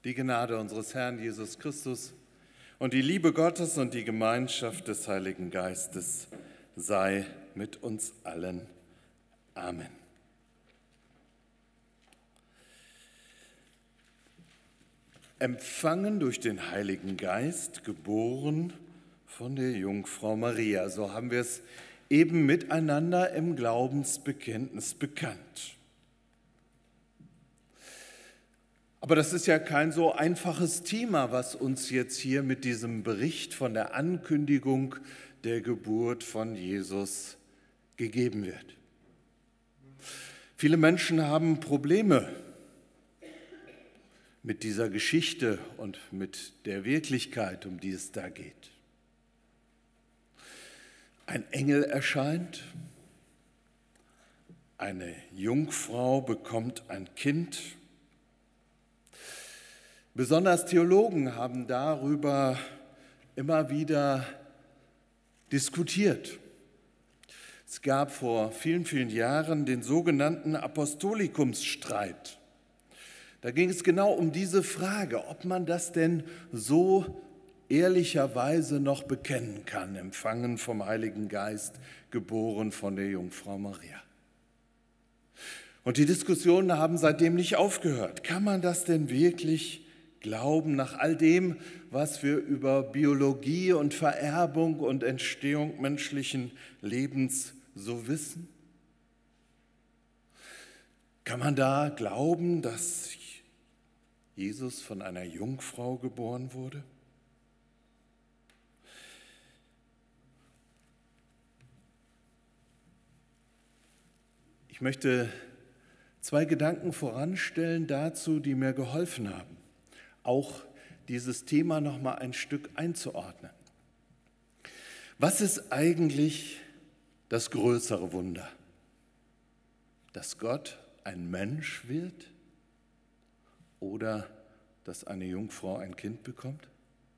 Die Gnade unseres Herrn Jesus Christus und die Liebe Gottes und die Gemeinschaft des Heiligen Geistes sei mit uns allen. Amen. Empfangen durch den Heiligen Geist, geboren von der Jungfrau Maria. So haben wir es eben miteinander im Glaubensbekenntnis bekannt. Aber das ist ja kein so einfaches Thema, was uns jetzt hier mit diesem Bericht von der Ankündigung der Geburt von Jesus gegeben wird. Viele Menschen haben Probleme mit dieser Geschichte und mit der Wirklichkeit, um die es da geht. Ein Engel erscheint, eine Jungfrau bekommt ein Kind. Besonders Theologen haben darüber immer wieder diskutiert. Es gab vor vielen, vielen Jahren den sogenannten Apostolikumsstreit. Da ging es genau um diese Frage, ob man das denn so ehrlicherweise noch bekennen kann, empfangen vom Heiligen Geist, geboren von der Jungfrau Maria. Und die Diskussionen haben seitdem nicht aufgehört. Kann man das denn wirklich glauben, nach all dem, was wir über Biologie und Vererbung und Entstehung menschlichen Lebens so wissen? Kann man da glauben, dass Jesus von einer Jungfrau geboren wurde? Ich möchte zwei Gedanken voranstellen dazu, die mir geholfen haben, auch dieses Thema noch mal ein Stück einzuordnen. Was ist eigentlich das größere Wunder? Dass Gott ein Mensch wird oder dass eine Jungfrau ein Kind bekommt?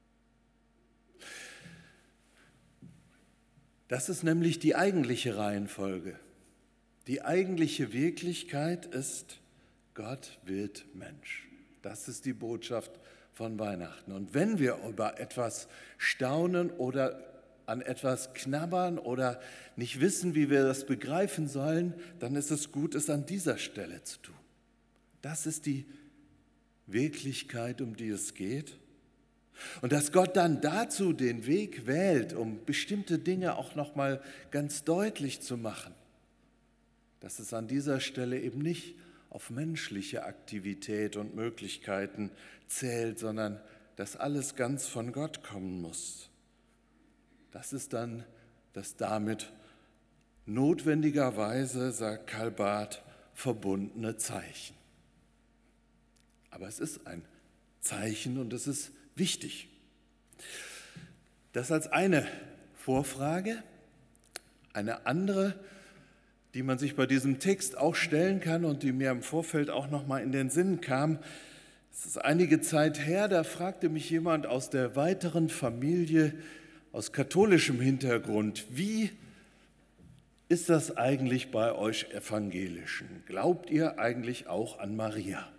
Das ist nämlich die eigentliche Reihenfolge. Die eigentliche Wirklichkeit ist, Gott wird Mensch. Das ist die Botschaft von Weihnachten. Und wenn wir über etwas staunen oder an etwas knabbern oder nicht wissen, wie wir das begreifen sollen, dann ist es gut, es an dieser Stelle zu tun. Das ist die Wirklichkeit, um die es geht. Und dass Gott dann dazu den Weg wählt, um bestimmte Dinge auch noch mal ganz deutlich zu machen, dass es an dieser Stelle eben nicht auf menschliche Aktivität und Möglichkeiten zählt, sondern dass alles ganz von Gott kommen muss. Das ist dann das damit notwendigerweise, sagt Karl Barth, verbundene Zeichen. Aber es ist ein Zeichen und es ist wichtig. Das als eine Vorfrage. Eine andere, die man sich bei diesem Text auch stellen kann und die mir im Vorfeld auch noch mal in den Sinn kam. Es ist einige Zeit her, da fragte mich jemand aus der weiteren Familie, aus katholischem Hintergrund, wie ist das eigentlich bei euch Evangelischen? Glaubt ihr eigentlich auch an Maria?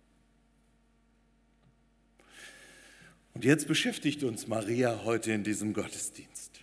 Und jetzt beschäftigt uns Maria heute in diesem Gottesdienst.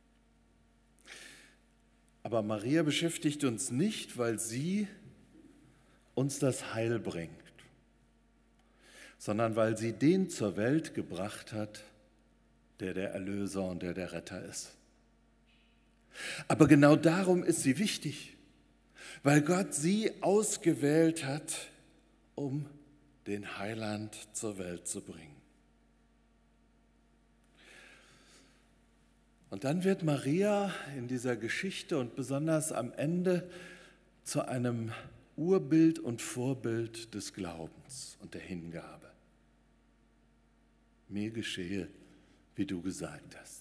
Aber Maria beschäftigt uns nicht, weil sie uns das Heil bringt, sondern weil sie den zur Welt gebracht hat, der Erlöser und der Retter ist. Aber genau darum ist sie wichtig, weil Gott sie ausgewählt hat, um den Heiland zur Welt zu bringen. Und dann wird Maria in dieser Geschichte und besonders am Ende zu einem Urbild und Vorbild des Glaubens und der Hingabe. Mir geschehe, wie du gesagt hast.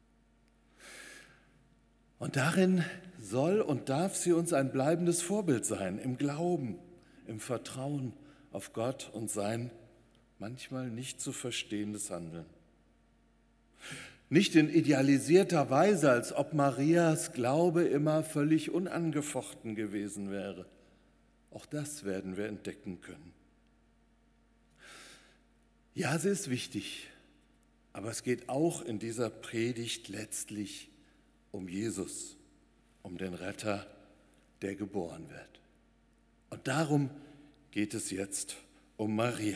Und darin soll und darf sie uns ein bleibendes Vorbild sein, im Glauben, im Vertrauen auf Gott und sein manchmal nicht zu verstehendes Handeln. Nicht in idealisierter Weise, als ob Marias Glaube immer völlig unangefochten gewesen wäre. Auch das werden wir entdecken können. Ja, sie ist wichtig, aber es geht auch in dieser Predigt letztlich um Jesus, um den Retter, der geboren wird. Und darum geht es jetzt um Maria.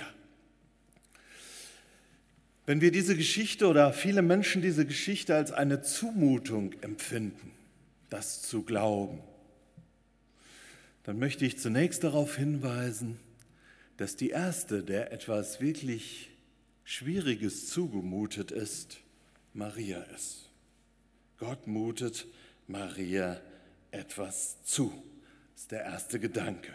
Wenn wir diese Geschichte oder viele Menschen diese Geschichte als eine Zumutung empfinden, das zu glauben, dann möchte ich zunächst darauf hinweisen, dass die erste, der etwas wirklich Schwieriges zugemutet ist, Maria ist. Gott mutet Maria etwas zu. Das ist der erste Gedanke.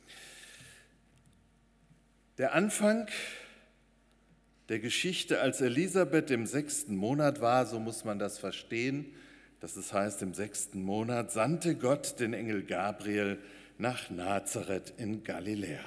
Der Anfang der Geschichte, als Elisabeth im 6. Monat war, so muss man das verstehen, das heißt, im 6. Monat sandte Gott den Engel Gabriel nach Nazareth in Galiläa.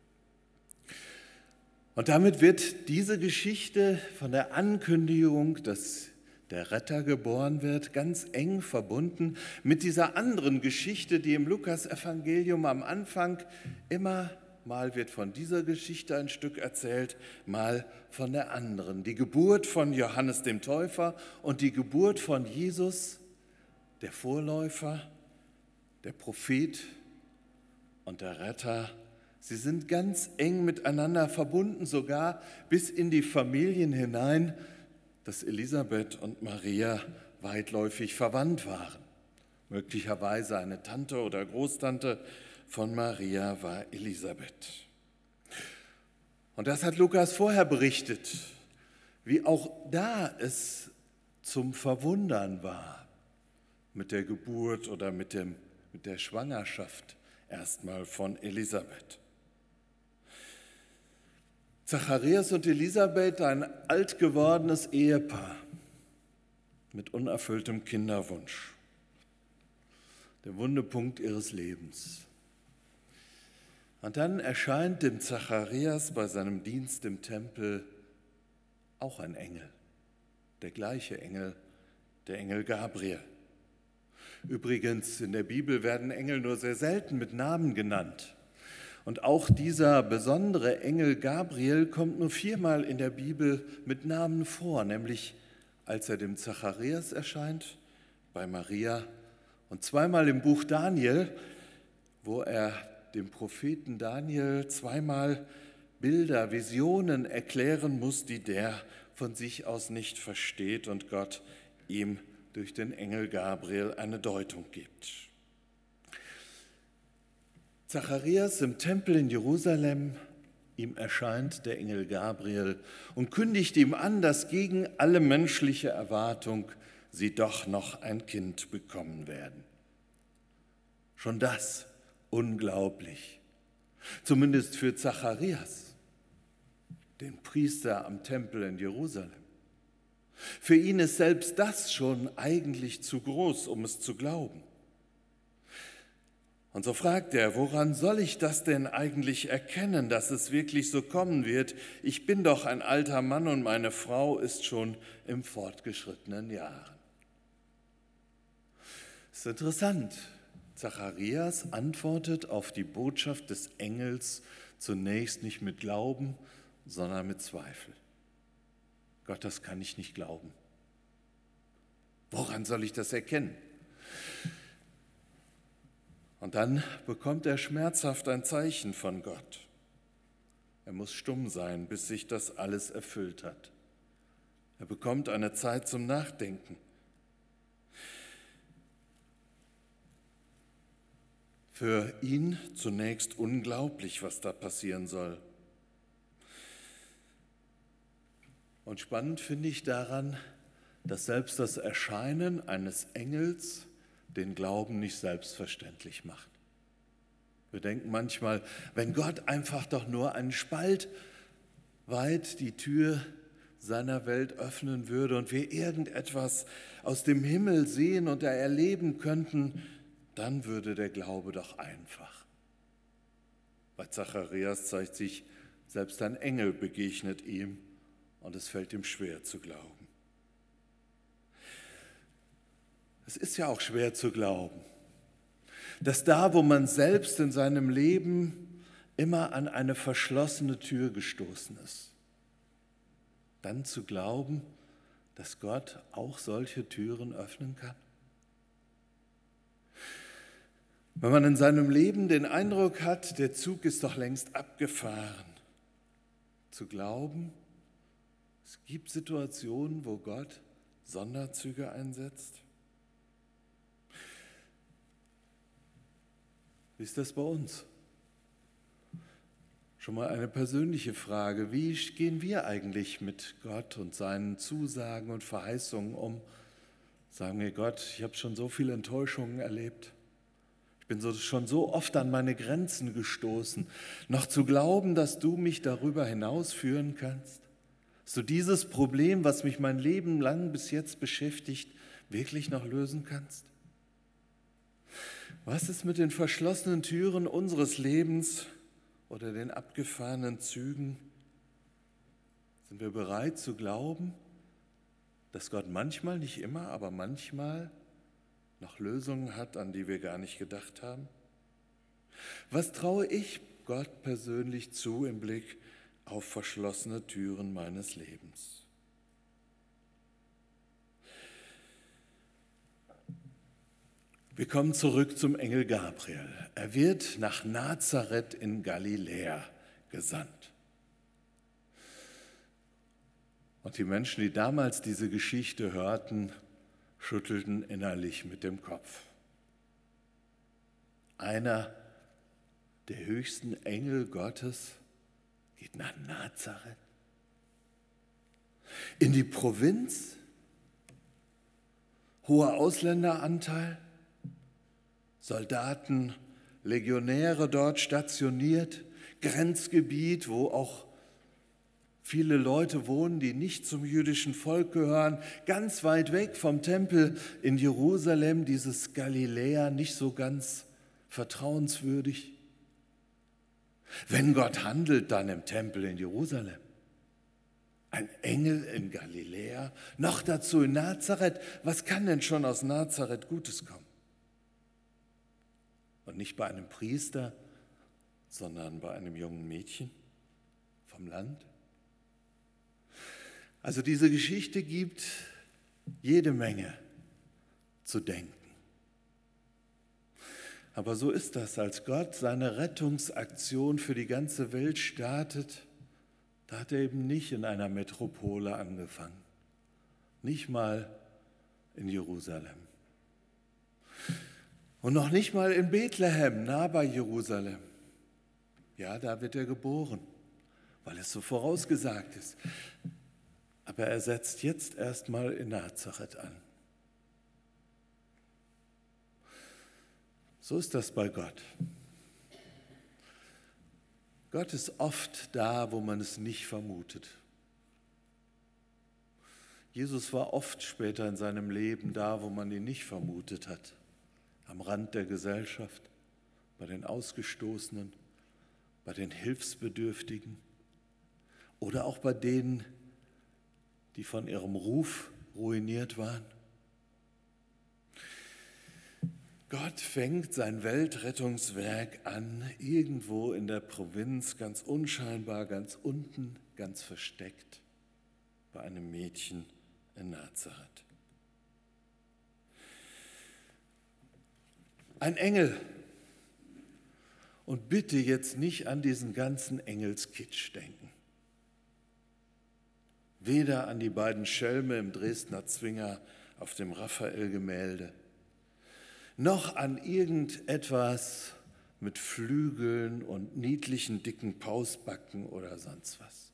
Und damit wird diese Geschichte von der Ankündigung, dass der Retter geboren wird, ganz eng verbunden mit dieser anderen Geschichte, die im Lukas-Evangelium am Anfang immer mal wird von dieser Geschichte ein Stück erzählt, mal von der anderen. Die Geburt von Johannes dem Täufer und die Geburt von Jesus, der Vorläufer, der Prophet und der Retter. Sie sind ganz eng miteinander verbunden, sogar bis in die Familien hinein, dass Elisabeth und Maria weitläufig verwandt waren. Möglicherweise eine Tante oder Großtante von Maria war Elisabeth. Und das hat Lukas vorher berichtet, wie auch da es zum Verwundern war mit der Geburt oder mit der Schwangerschaft erstmal von Elisabeth. Zacharias und Elisabeth, ein alt gewordenes Ehepaar mit unerfülltem Kinderwunsch. Der Wundepunkt ihres Lebens. Und dann erscheint dem Zacharias bei seinem Dienst im Tempel auch ein Engel, der gleiche Engel, der Engel Gabriel. Übrigens, in der Bibel werden Engel nur sehr selten mit Namen genannt. Und auch dieser besondere Engel Gabriel kommt nur 4-mal in der Bibel mit Namen vor, nämlich als er dem Zacharias erscheint, bei Maria und 2-mal im Buch Daniel, wo er dem Propheten Daniel 2-mal Bilder, Visionen erklären muss, die der von sich aus nicht versteht und Gott ihm durch den Engel Gabriel eine Deutung gibt. Zacharias im Tempel in Jerusalem, ihm erscheint der Engel Gabriel und kündigt ihm an, dass gegen alle menschliche Erwartung sie doch noch ein Kind bekommen werden. Schon das unglaublich, zumindest für Zacharias, den Priester am Tempel in Jerusalem. Für ihn ist selbst das schon eigentlich zu groß, um es zu glauben. Und so fragt er, woran soll ich das denn eigentlich erkennen, dass es wirklich so kommen wird? Ich bin doch ein alter Mann und meine Frau ist schon im fortgeschrittenen Jahren. Das ist interessant. Zacharias antwortet auf die Botschaft des Engels zunächst nicht mit Glauben, sondern mit Zweifel. Gott, das kann ich nicht glauben. Woran soll ich das erkennen? Und dann bekommt er schmerzhaft ein Zeichen von Gott. Er muss stumm sein, bis sich das alles erfüllt hat. Er bekommt eine Zeit zum Nachdenken. Für ihn zunächst unglaublich, was da passieren soll. Und spannend finde ich daran, dass selbst das Erscheinen eines Engels den Glauben nicht selbstverständlich macht. Wir denken manchmal, wenn Gott einfach doch nur einen Spalt weit die Tür seiner Welt öffnen würde und wir irgendetwas aus dem Himmel sehen und erleben könnten, dann würde der Glaube doch einfach. Bei Zacharias zeigt sich, selbst ein Engel begegnet ihm und es fällt ihm schwer zu glauben. Es ist ja auch schwer zu glauben, dass da, wo man selbst in seinem Leben immer an eine verschlossene Tür gestoßen ist, dann zu glauben, dass Gott auch solche Türen öffnen kann? Wenn man in seinem Leben den Eindruck hat, der Zug ist doch längst abgefahren, zu glauben, es gibt Situationen, wo Gott Sonderzüge einsetzt? Wie ist das bei uns? Schon mal eine persönliche Frage. Wie gehen wir eigentlich mit Gott und seinen Zusagen und Verheißungen um? Sagen wir, Gott, ich habe schon so viele Enttäuschungen erlebt. Ich bin schon so oft an meine Grenzen gestoßen. Noch zu glauben, dass du mich darüber hinaus führen kannst? Dass du dieses Problem, was mich mein Leben lang bis jetzt beschäftigt, wirklich noch lösen kannst? Was ist mit den verschlossenen Türen unseres Lebens oder den abgefahrenen Zügen? Sind wir bereit zu glauben, dass Gott manchmal, nicht immer, aber manchmal noch Lösungen hat, an die wir gar nicht gedacht haben? Was traue ich Gott persönlich zu im Blick auf verschlossene Türen meines Lebens? Wir kommen zurück zum Engel Gabriel. Er wird nach Nazareth in Galiläa gesandt. Und die Menschen, die damals diese Geschichte hörten, schüttelten innerlich mit dem Kopf. Einer der höchsten Engel Gottes geht nach Nazareth, in die Provinz, hoher Ausländeranteil, Soldaten, Legionäre dort stationiert, Grenzgebiet, wo auch viele Leute wohnen, die nicht zum jüdischen Volk gehören, ganz weit weg vom Tempel in Jerusalem, dieses Galiläa, nicht so ganz vertrauenswürdig. Wenn Gott handelt, dann im Tempel in Jerusalem. Ein Engel in Galiläa, noch dazu in Nazareth. Was kann denn schon aus Nazareth Gutes kommen? Und nicht bei einem Priester, sondern bei einem jungen Mädchen vom Land. Also diese Geschichte gibt jede Menge zu denken. Aber so ist das, als Gott seine Rettungsaktion für die ganze Welt startet, da hat er eben nicht in einer Metropole angefangen, nicht mal in Jerusalem. Und noch nicht mal in Bethlehem, nah bei Jerusalem. Ja, da wird er geboren, weil es so vorausgesagt ist. Aber er setzt jetzt erstmal in Nazareth an. So ist das bei Gott. Gott ist oft da, wo man es nicht vermutet. Jesus war oft später in seinem Leben da, wo man ihn nicht vermutet hat. Am Rand der Gesellschaft, bei den Ausgestoßenen, bei den Hilfsbedürftigen oder auch bei denen, die von ihrem Ruf ruiniert waren. Gott fängt sein Weltrettungswerk an, irgendwo in der Provinz, ganz unscheinbar, ganz unten, ganz versteckt, bei einem Mädchen in Nazareth. Ein Engel. Und bitte jetzt nicht an diesen ganzen Engelskitsch denken. Weder an die beiden Schelme im Dresdner Zwinger auf dem Raphael-Gemälde, noch an irgendetwas mit Flügeln und niedlichen, dicken Pausbacken oder sonst was.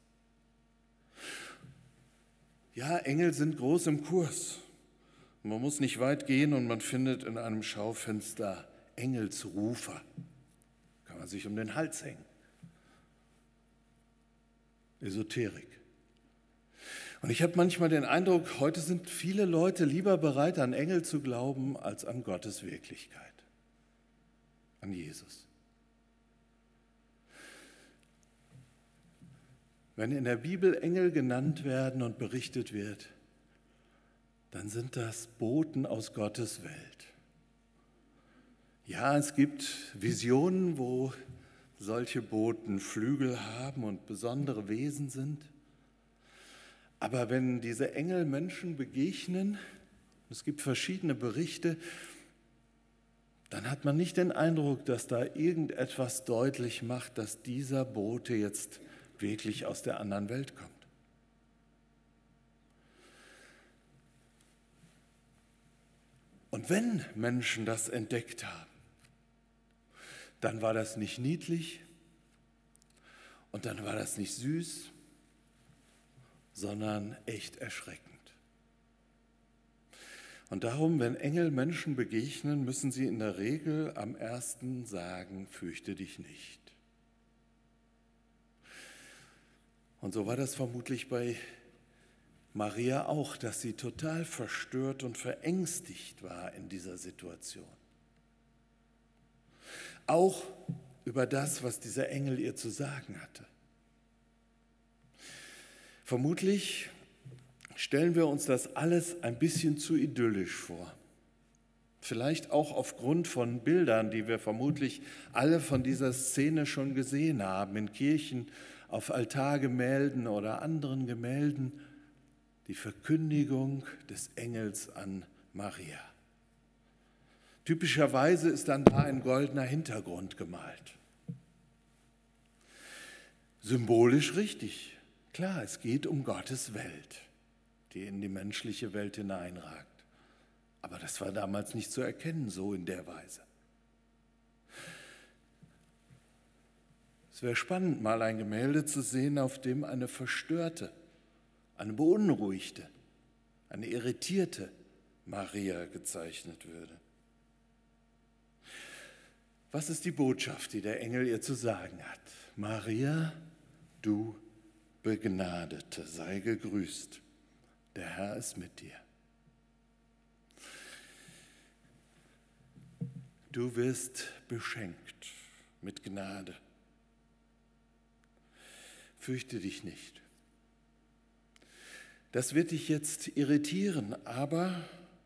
Ja, Engel sind groß im Kurs. Man muss nicht weit gehen und man findet in einem Schaufenster Engelsrufer. Kann man sich um den Hals hängen. Esoterik. Und ich habe manchmal den Eindruck, heute sind viele Leute lieber bereit, an Engel zu glauben, als an Gottes Wirklichkeit, an Jesus. Wenn in der Bibel Engel genannt werden und berichtet wird, dann sind das Boten aus Gottes Welt. Ja, es gibt Visionen, wo solche Boten Flügel haben und besondere Wesen sind. Aber wenn diese Engel Menschen begegnen, es gibt verschiedene Berichte, dann hat man nicht den Eindruck, dass da irgendetwas deutlich macht, dass dieser Bote jetzt wirklich aus der anderen Welt kommt. Und wenn Menschen das entdeckt haben, dann war das nicht niedlich und dann war das nicht süß, sondern echt erschreckend. Und darum, wenn Engel Menschen begegnen, müssen sie in der Regel am ersten sagen, fürchte dich nicht. Und so war das vermutlich bei Maria auch, dass sie total verstört und verängstigt war in dieser Situation. Auch über das, was dieser Engel ihr zu sagen hatte. Vermutlich stellen wir uns das alles ein bisschen zu idyllisch vor. Vielleicht auch aufgrund von Bildern, die wir vermutlich alle von dieser Szene schon gesehen haben, in Kirchen, auf Altargemälden oder anderen Gemälden, die Verkündigung des Engels an Maria. Typischerweise ist dann da ein goldener Hintergrund gemalt. Symbolisch richtig. Klar, es geht um Gottes Welt, die in die menschliche Welt hineinragt. Aber das war damals nicht zu erkennen, so in der Weise. Es wäre spannend, mal ein Gemälde zu sehen, auf dem eine verstörte, eine beunruhigte, eine irritierte Maria gezeichnet würde. Was ist die Botschaft, die der Engel ihr zu sagen hat? Maria, du Begnadete, sei gegrüßt, der Herr ist mit dir. Du wirst beschenkt mit Gnade. Fürchte dich nicht. Das wird dich jetzt irritieren, aber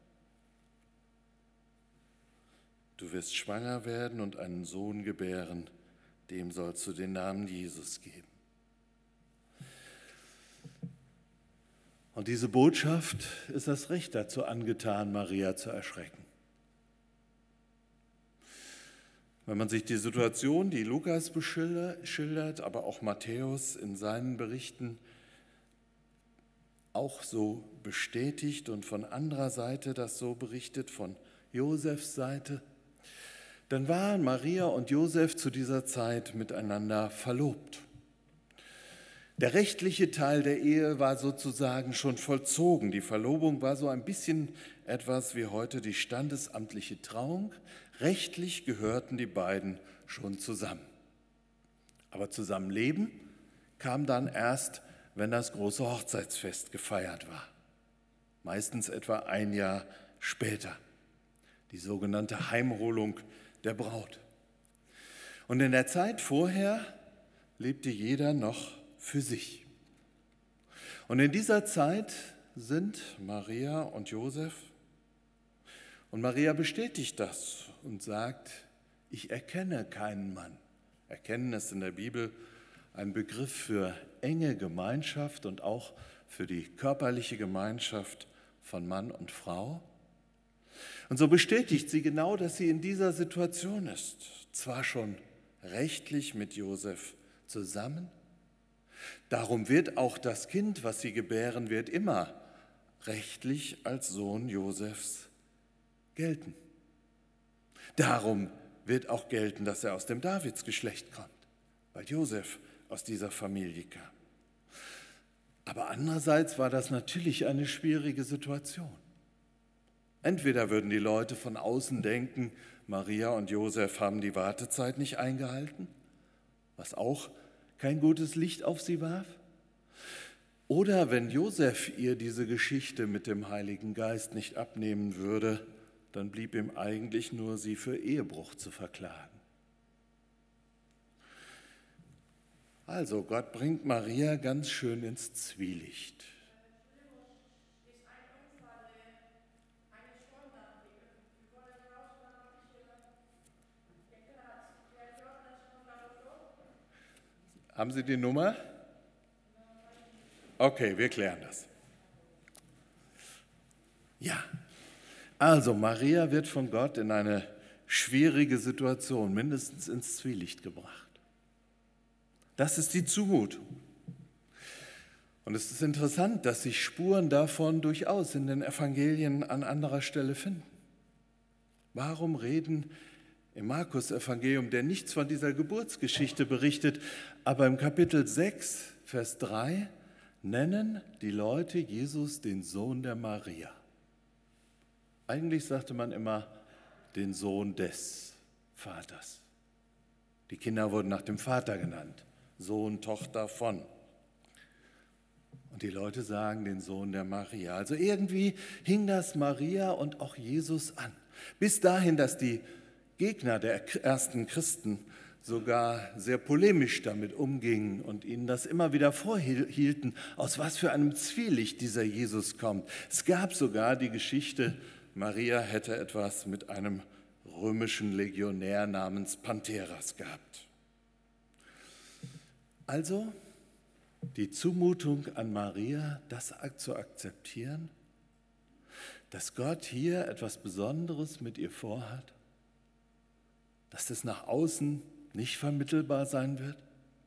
du wirst schwanger werden und einen Sohn gebären, dem sollst du den Namen Jesus geben. Und diese Botschaft ist das Recht dazu angetan, Maria zu erschrecken. Wenn man sich die Situation, die Lukas schildert, aber auch Matthäus in seinen Berichten auch so bestätigt und von anderer Seite das so berichtet, von Josefs Seite, dann waren Maria und Josef zu dieser Zeit miteinander verlobt. Der rechtliche Teil der Ehe war sozusagen schon vollzogen. Die Verlobung war so ein bisschen etwas wie heute die standesamtliche Trauung. Rechtlich gehörten die beiden schon zusammen. Aber Zusammenleben kam dann erst, wenn das große Hochzeitsfest gefeiert war. Meistens etwa ein Jahr später. Die sogenannte Heimholung der Braut. Und in der Zeit vorher lebte jeder noch für sich. Und in dieser Zeit sind Maria und Josef, und Maria bestätigt das und sagt, ich erkenne keinen Mann. Erkennen ist in der Bibel ein Begriff für enge Gemeinschaft und auch für die körperliche Gemeinschaft von Mann und Frau. Und so bestätigt sie genau, dass sie in dieser Situation ist. Zwar schon rechtlich mit Josef zusammen, darum wird auch das Kind, was sie gebären wird, immer rechtlich als Sohn Josefs gelten. Darum wird auch gelten, dass er aus dem Davidsgeschlecht kommt, weil Josef aus dieser Familie kam. Aber andererseits war das natürlich eine schwierige Situation. Entweder würden die Leute von außen denken, Maria und Josef haben die Wartezeit nicht eingehalten, was auch kein gutes Licht auf sie warf. Oder wenn Josef ihr diese Geschichte mit dem Heiligen Geist nicht abnehmen würde, dann blieb ihm eigentlich nur, sie für Ehebruch zu verklagen. Also Gott bringt Maria ganz schön ins Zwielicht. Haben Sie die Nummer? Okay, wir klären das. Ja, also Maria wird von Gott in eine schwierige Situation, mindestens ins Zwielicht gebracht. Das ist die Zumutung. Und es ist interessant, dass sich Spuren davon durchaus in den Evangelien an anderer Stelle finden. Warum reden im Markus-Evangelium, der nichts von dieser Geburtsgeschichte berichtet, aber im Kapitel 6, Vers 3 nennen die Leute Jesus den Sohn der Maria. Eigentlich sagte man immer den Sohn des Vaters. Die Kinder wurden nach dem Vater genannt, Sohn, Tochter von. Und die Leute sagen den Sohn der Maria. Also irgendwie hing das Maria und auch Jesus an. Bis dahin, dass die Gegner der ersten Christen sogar sehr polemisch damit umgingen und ihnen das immer wieder vorhielten, aus was für einem Zwielicht dieser Jesus kommt. Es gab sogar die Geschichte, Maria hätte etwas mit einem römischen Legionär namens Pantheras gehabt. Also die Zumutung an Maria, das zu akzeptieren, dass Gott hier etwas Besonderes mit ihr vorhat, dass das nach außen nicht vermittelbar sein wird.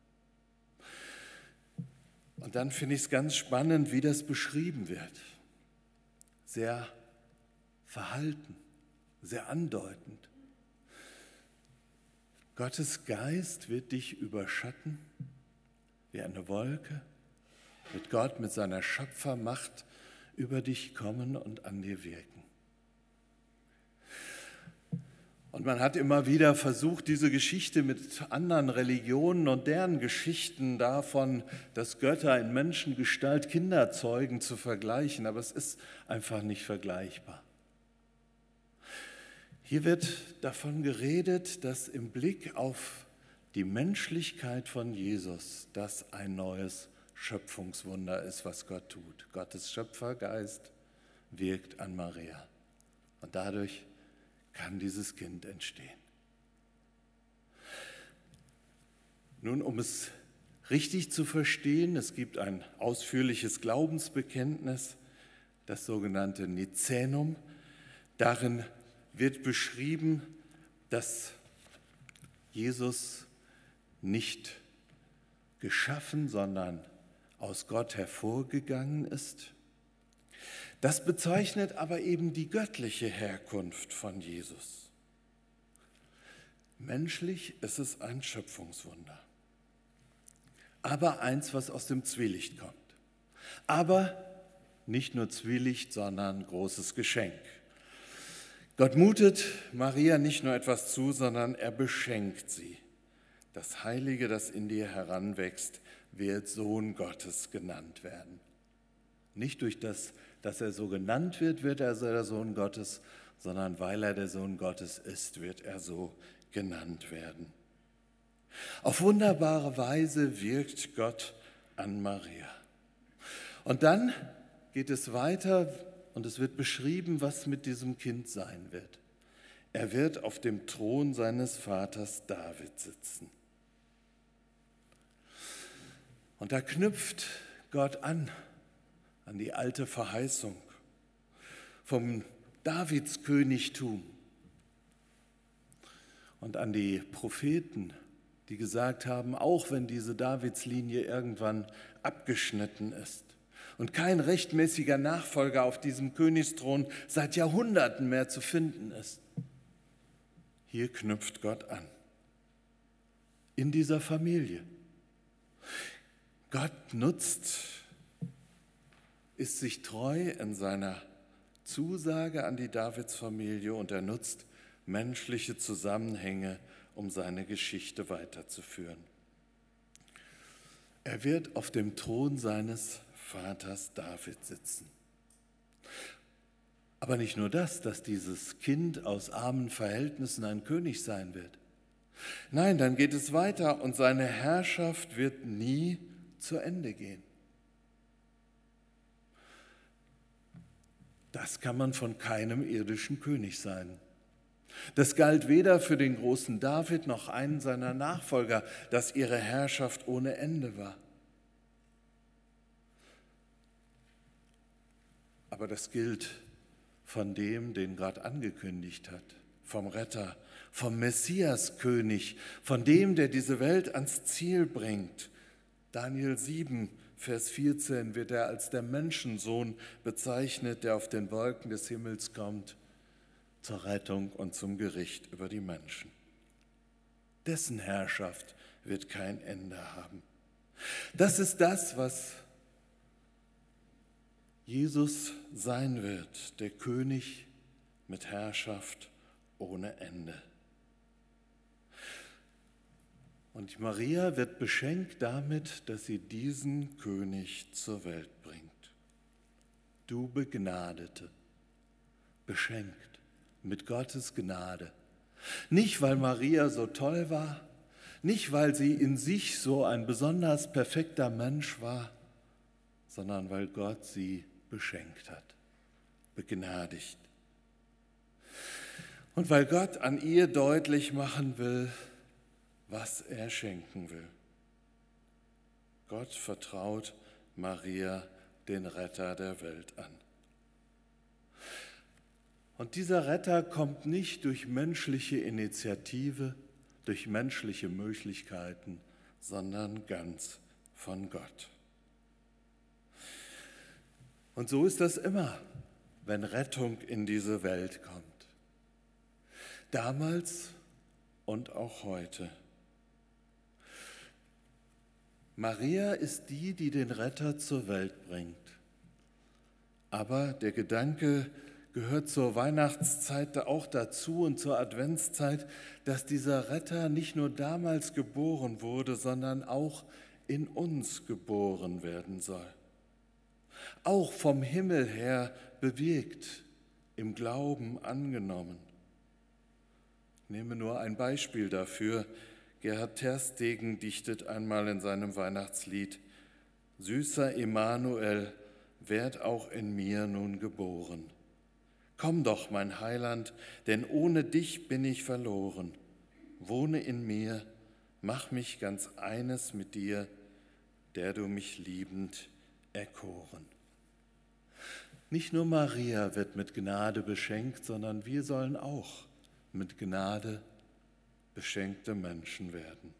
Und dann finde ich es ganz spannend, wie das beschrieben wird. Sehr verhalten, sehr andeutend. Gottes Geist wird dich überschatten wie eine Wolke, wird Gott mit seiner Schöpfermacht über dich kommen und an dir wirken. Und man hat immer wieder versucht, diese Geschichte mit anderen Religionen und deren Geschichten davon, dass Götter in Menschengestalt Kinder zeugen, zu vergleichen, aber es ist einfach nicht vergleichbar. Hier wird davon geredet, dass im Blick auf die Menschlichkeit von Jesus das ein neues Schöpfungswunder ist, was Gott tut. Gottes Schöpfergeist wirkt an Maria und dadurch kann dieses Kind entstehen. Nun, um es richtig zu verstehen, es gibt ein ausführliches Glaubensbekenntnis, das sogenannte Nicänum. Darin wird beschrieben, dass Jesus nicht geschaffen, sondern aus Gott hervorgegangen ist. Das bezeichnet aber eben die göttliche Herkunft von Jesus. Menschlich ist es ein Schöpfungswunder, aber eins, was aus dem Zwielicht kommt. Aber nicht nur Zwielicht, sondern großes Geschenk. Gott mutet Maria nicht nur etwas zu, sondern er beschenkt sie. Das Heilige, das in dir heranwächst, wird Sohn Gottes genannt werden. Nicht durch das, dass er so genannt wird, wird er der Sohn Gottes, sondern weil er der Sohn Gottes ist, wird er so genannt werden. Auf wunderbare Weise wirkt Gott an Maria. Und dann geht es weiter und es wird beschrieben, was mit diesem Kind sein wird. Er wird auf dem Thron seines Vaters David sitzen. Und da knüpft Gott an die alte Verheißung vom Davidskönigtum und an die Propheten, die gesagt haben, auch wenn diese Davidslinie irgendwann abgeschnitten ist und kein rechtmäßiger Nachfolger auf diesem Königsthron seit Jahrhunderten mehr zu finden ist, hier knüpft Gott an, in dieser Familie. Gott ist sich treu in seiner Zusage an die Davidsfamilie und er nutzt menschliche Zusammenhänge, um seine Geschichte weiterzuführen. Er wird auf dem Thron seines Vaters David sitzen. Aber nicht nur das, dass dieses Kind aus armen Verhältnissen ein König sein wird. Nein, dann geht es weiter und seine Herrschaft wird nie zu Ende gehen. Das kann man von keinem irdischen König sein. Das galt weder für den großen David noch einen seiner Nachfolger, dass ihre Herrschaft ohne Ende war. Aber das gilt von dem, den Gott angekündigt hat, vom Retter, vom Messiaskönig, von dem, der diese Welt ans Ziel bringt. Daniel 7, Vers 14 wird er als der Menschensohn bezeichnet, der auf den Wolken des Himmels kommt, zur Rettung und zum Gericht über die Menschen. Dessen Herrschaft wird kein Ende haben. Das ist das, was Jesus sein wird, der König mit Herrschaft ohne Ende. Und Maria wird beschenkt damit, dass sie diesen König zur Welt bringt. Du Begnadete, beschenkt mit Gottes Gnade. Nicht, weil Maria so toll war, nicht, weil sie in sich so ein besonders perfekter Mensch war, sondern weil Gott sie beschenkt hat, begnadigt. Und weil Gott an ihr deutlich machen will, was er schenken will. Gott vertraut Maria den Retter der Welt an. Und dieser Retter kommt nicht durch menschliche Initiative, durch menschliche Möglichkeiten, sondern ganz von Gott. Und so ist das immer, wenn Rettung in diese Welt kommt. Damals und auch heute. Maria ist die, die den Retter zur Welt bringt. Aber der Gedanke gehört zur Weihnachtszeit auch dazu und zur Adventszeit, dass dieser Retter nicht nur damals geboren wurde, sondern auch in uns geboren werden soll. Auch vom Himmel her bewegt, im Glauben angenommen. Ich nehme nur ein Beispiel dafür. Gerhard Terstegen dichtet einmal in seinem Weihnachtslied: Süßer Emanuel, werd auch in mir nun geboren. Komm doch, mein Heiland, denn ohne dich bin ich verloren. Wohne in mir, mach mich ganz eines mit dir, der du mich liebend erkoren. Nicht nur Maria wird mit Gnade beschenkt, sondern wir sollen auch mit Gnade beschenkte Menschen werden.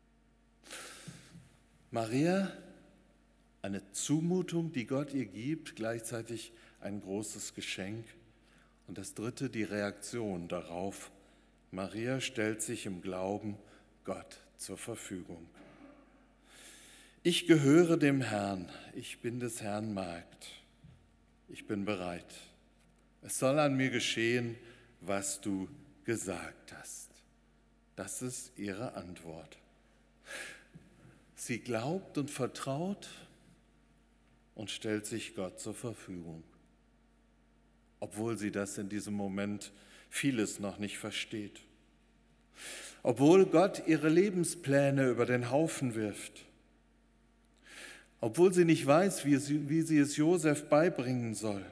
Maria, eine Zumutung, die Gott ihr gibt, gleichzeitig ein großes Geschenk. Und das dritte, die Reaktion darauf. Maria stellt sich im Glauben Gott zur Verfügung. Ich gehöre dem Herrn, ich bin des Herrn Magd. Ich bin bereit. Es soll an mir geschehen, was du gesagt hast. Das ist ihre Antwort. Sie glaubt und vertraut und stellt sich Gott zur Verfügung, obwohl sie das in diesem Moment vieles noch nicht versteht. Obwohl Gott ihre Lebenspläne über den Haufen wirft. Obwohl sie nicht weiß, wie sie es Josef beibringen soll.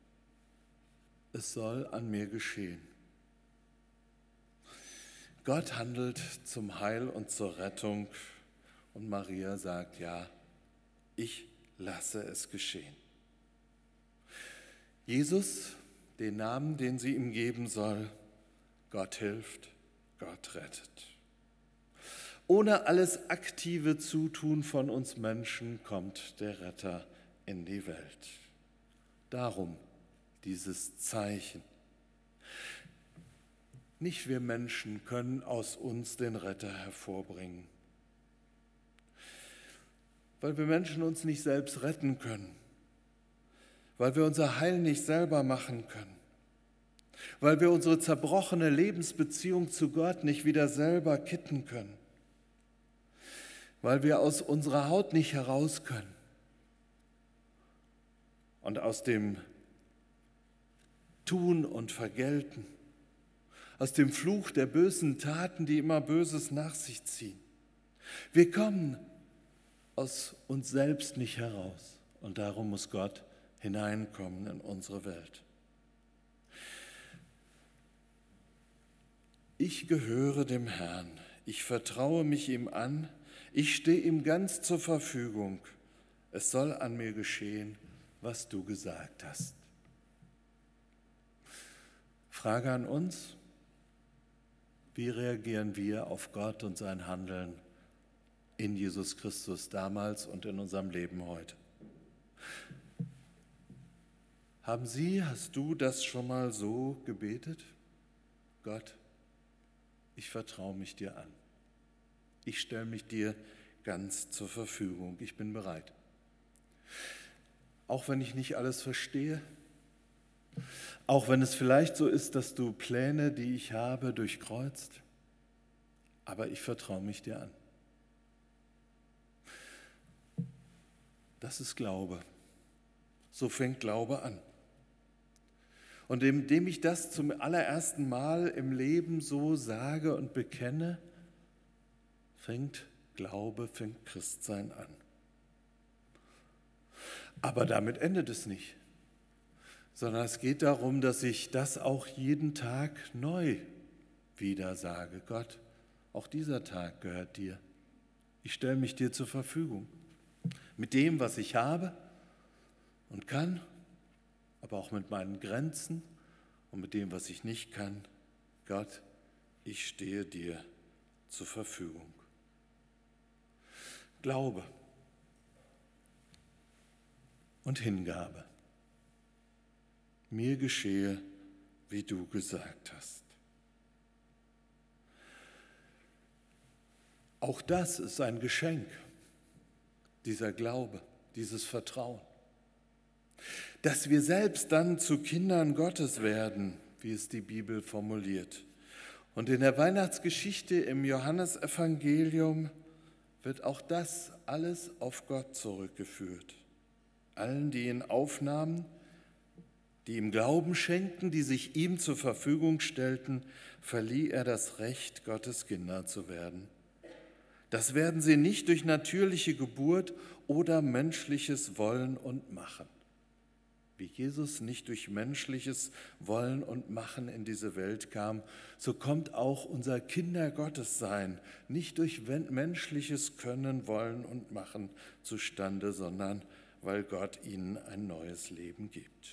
Es soll an mir geschehen. Gott handelt zum Heil und zur Rettung und Maria sagt, ja, ich lasse es geschehen. Jesus, den Namen, den sie ihm geben soll, Gott hilft, Gott rettet. Ohne alles aktive Zutun von uns Menschen kommt der Retter in die Welt. Darum dieses Zeichen. Nicht wir Menschen können aus uns den Retter hervorbringen, weil wir Menschen uns nicht selbst retten können, weil wir unser Heil nicht selber machen können, weil wir unsere zerbrochene Lebensbeziehung zu Gott nicht wieder selber kitten können, weil wir aus unserer Haut nicht heraus können und aus dem Tun und Vergelten, aus dem Fluch der bösen Taten, die immer Böses nach sich ziehen. Wir kommen aus uns selbst nicht heraus und darum muss Gott hineinkommen in unsere Welt. Ich gehöre dem Herrn, ich vertraue mich ihm an, ich stehe ihm ganz zur Verfügung. Es soll an mir geschehen, was du gesagt hast. Frage an uns: Wie reagieren wir auf Gott und sein Handeln in Jesus Christus damals und in unserem Leben heute? Hast du das schon mal so gebetet? Gott, ich vertraue mich dir an. Ich stelle mich dir ganz zur Verfügung. Ich bin bereit. Auch wenn ich nicht alles verstehe, auch wenn es vielleicht so ist, dass du Pläne, die ich habe, durchkreuzt, aber ich vertraue mich dir an. Das ist Glaube. So fängt Glaube an. Und indem ich das zum allerersten Mal im Leben so sage und bekenne, fängt Christsein an. Aber damit endet es nicht, sondern es geht darum, dass ich das auch jeden Tag neu wieder sage. Gott, auch dieser Tag gehört dir. Ich stelle mich dir zur Verfügung. Mit dem, was ich habe und kann, aber auch mit meinen Grenzen und mit dem, was ich nicht kann. Gott, ich stehe dir zur Verfügung. Glaube und Hingabe. Mir geschehe, wie du gesagt hast. Auch das ist ein Geschenk, dieser Glaube, dieses Vertrauen. Dass wir selbst dann zu Kindern Gottes werden, wie es die Bibel formuliert. Und in der Weihnachtsgeschichte im Johannesevangelium wird auch das alles auf Gott zurückgeführt. Allen, die ihn aufnahmen, die ihm Glauben schenkten, die sich ihm zur Verfügung stellten, verlieh er das Recht, Gottes Kinder zu werden. Das werden sie nicht durch natürliche Geburt oder menschliches Wollen und Machen. Wie Jesus nicht durch menschliches Wollen und Machen in diese Welt kam, so kommt auch unser Kindergottessein nicht durch menschliches Können, Wollen und Machen zustande, sondern weil Gott ihnen ein neues Leben gibt.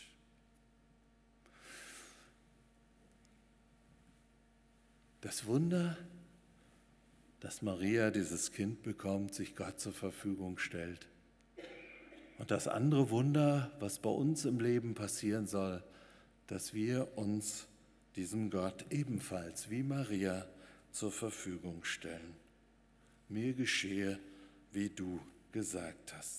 Das Wunder, dass Maria dieses Kind bekommt, sich Gott zur Verfügung stellt. Und das andere Wunder, was bei uns im Leben passieren soll, dass wir uns diesem Gott ebenfalls wie Maria zur Verfügung stellen. Mir geschehe, wie du gesagt hast.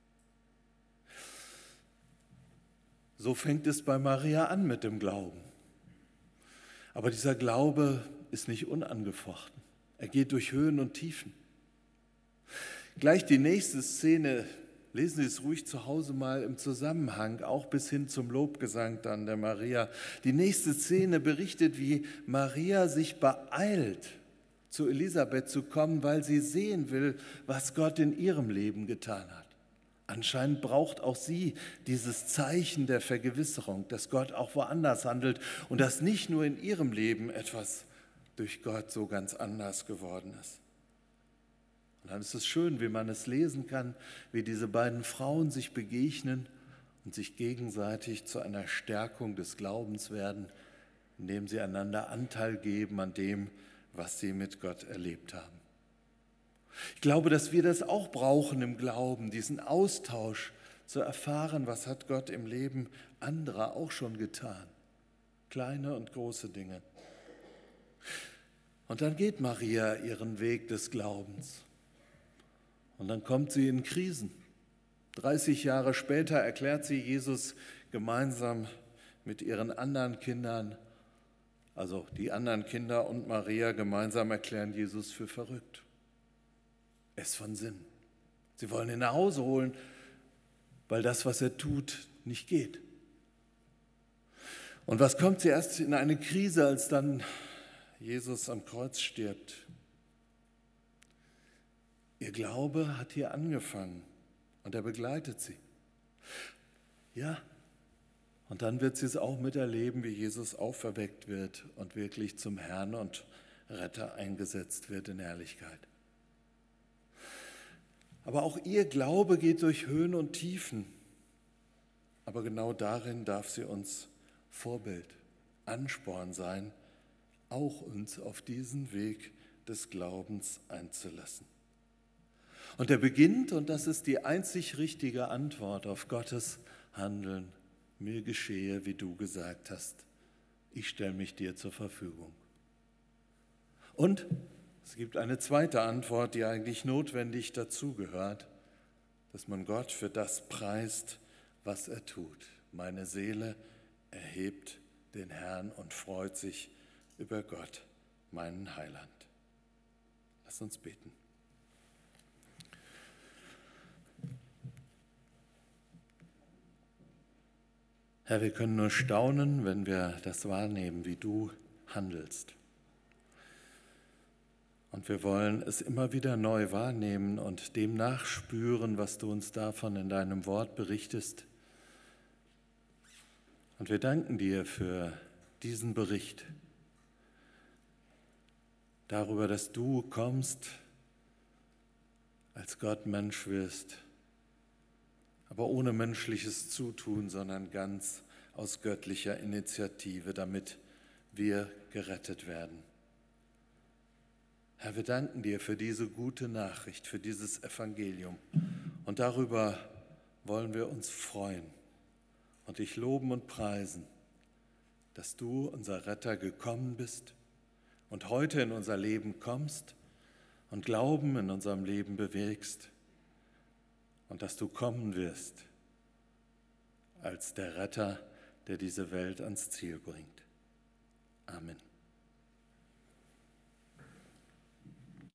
So fängt es bei Maria an mit dem Glauben. Aber dieser Glaube ist nicht unangefochten. Er geht durch Höhen und Tiefen. Gleich die nächste Szene, lesen Sie es ruhig zu Hause mal im Zusammenhang, auch bis hin zum Lobgesang dann der Maria. Die nächste Szene berichtet, wie Maria sich beeilt, zu Elisabeth zu kommen, weil sie sehen will, was Gott in ihrem Leben getan hat. Anscheinend braucht auch sie dieses Zeichen der Vergewisserung, dass Gott auch woanders handelt und dass nicht nur in ihrem Leben etwas durch Gott so ganz anders geworden ist. Und dann ist es schön, wie man es lesen kann, wie diese beiden Frauen sich begegnen und sich gegenseitig zu einer Stärkung des Glaubens werden, indem sie einander Anteil geben an dem, was sie mit Gott erlebt haben. Ich glaube, dass wir das auch brauchen im Glauben, diesen Austausch zu erfahren, was hat Gott im Leben anderer auch schon getan. Kleine und große Dinge. Und dann geht Maria ihren Weg des Glaubens. Und dann kommt sie in Krisen. 30 Jahre später erklärt sie Jesus gemeinsam mit ihren anderen Kindern, also die anderen Kinder und Maria gemeinsam erklären Jesus für verrückt. Es ist von Sinn. Sie wollen ihn nach Hause holen, weil das, was er tut, nicht geht. Und was kommt zuerst in eine Krise, als dann Jesus am Kreuz stirbt? Ihr Glaube hat hier angefangen und er begleitet sie. Ja, und dann wird sie es auch miterleben, wie Jesus auferweckt wird und wirklich zum Herrn und Retter eingesetzt wird in Herrlichkeit. Aber auch ihr Glaube geht durch Höhen und Tiefen. Aber genau darin darf sie uns Vorbild Ansporn sein, auch uns auf diesen Weg des Glaubens einzulassen. Und er beginnt, und das ist die einzig richtige Antwort auf Gottes Handeln: Mir geschehe, wie du gesagt hast. Ich stelle mich dir zur Verfügung. Und es gibt eine zweite Antwort, die eigentlich notwendig dazugehört, dass man Gott für das preist, was er tut. Meine Seele erhebt den Herrn und freut sich über Gott, meinen Heiland. Lass uns beten. Herr, wir können nur staunen, wenn wir das wahrnehmen, wie du handelst. Und wir wollen es immer wieder neu wahrnehmen und dem nachspüren, was du uns davon in deinem Wort berichtest. Und wir danken dir für diesen Bericht, darüber, dass du kommst, als Gott Mensch wirst, aber ohne menschliches Zutun, sondern ganz aus göttlicher Initiative, damit wir gerettet werden. Herr, wir danken dir für diese gute Nachricht, für dieses Evangelium. Und darüber wollen wir uns freuen und dich loben und preisen, dass du, unser Retter, gekommen bist und heute in unser Leben kommst und Glauben in unserem Leben bewegst und dass du kommen wirst als der Retter, der diese Welt ans Ziel bringt. Amen.